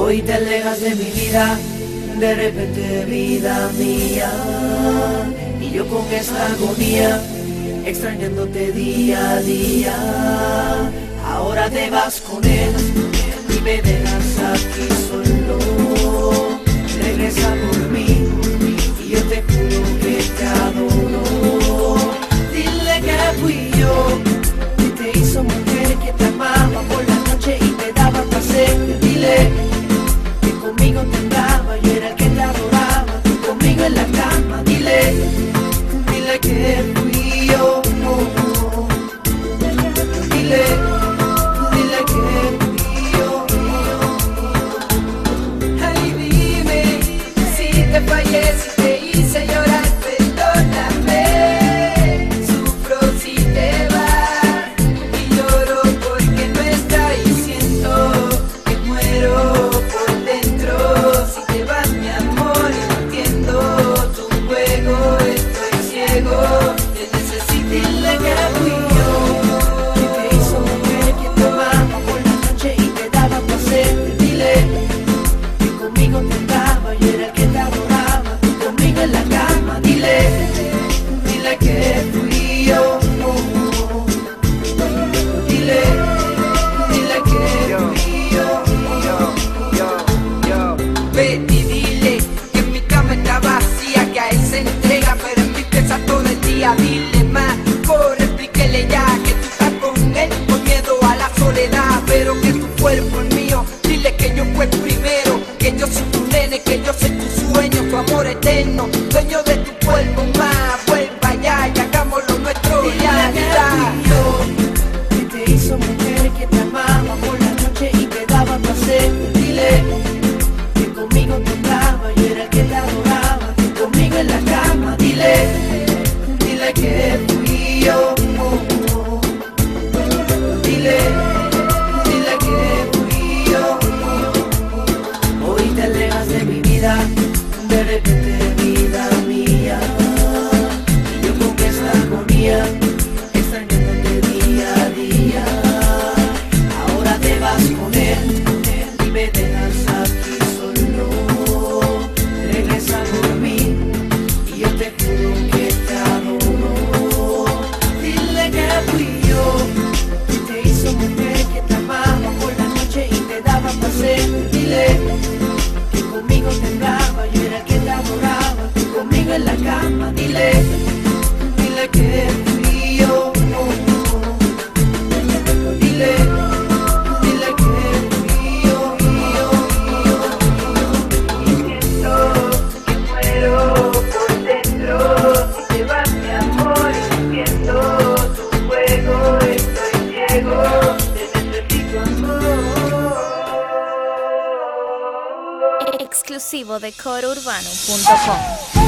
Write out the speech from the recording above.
Hoy te alejas de mi vida, de repente vida mía, y yo con esta agonía, extrañándote día a día. Ahora te vas con él y me dejas aquí solo. Regresa por mí y yo te juro que te adoro. Dile que fui yo que te hizo mujer, que te amaba por la noche y te daba placer. Dile que conmigo te andaba, yo era el que te adoraba, tú conmigo en la cama. Dile que fui yo. Dile que fui yo. Ay, dime si te fallé, si te hice llorar, perdóname. Sufro si te vas y lloro porque no estás, y siento que muero por dentro. Si te vas, mi amor, no entiendo tu juego, estoy ciego. Te necesito. Dile que fui yo que te hizo mujer, que te amaba por la noche y te daba placer. Dile que conmigo te andaba, yo era el que te adoraba, tú conmigo en la cama. Dile que fui yo. Dile que fui yo. Ve y dile que mi cama está vacía, que a él se entrega, pero en mi pieza todo el día. Dile más, corre, explíquele ya que tú estás con él por miedo a la soledad, pero que tu cuerpo es mío. Dile que yo fui primero, que yo soy tu nene, que yo soy tu sueño, tu amor eterno, dueño de tu cuerpo más. Vuelva ya y hagamos lo nuestro realidad. Que te hizo mujer, que te amaba por la noche y te daba placer. Dile que conmigo te andaba, yo era el que te adoraba, tú conmigo en la cama. Dile que fui yo. Dile que fui yo. Hoy te alejas de mi vida, de repente vida mía, y yo con esta agonía, extrañándote día a día. Ahora te vas con él y me dejas aquí solo. Regresa por mí y yo te juro que te adoro. Dile que fui yo que te hizo mujer, que te amaba por la noche y te daba placer. Dile que conmigo te andaba, yo era el que te adoraba, tú conmigo en la cama. Dile que fui yo. Dile que fui yo. Y siento que muero por dentro. Si te vas, mi amor, y siento tu juego, estoy ciego. Te necesito, amor. Exclusivo de corourbano.com.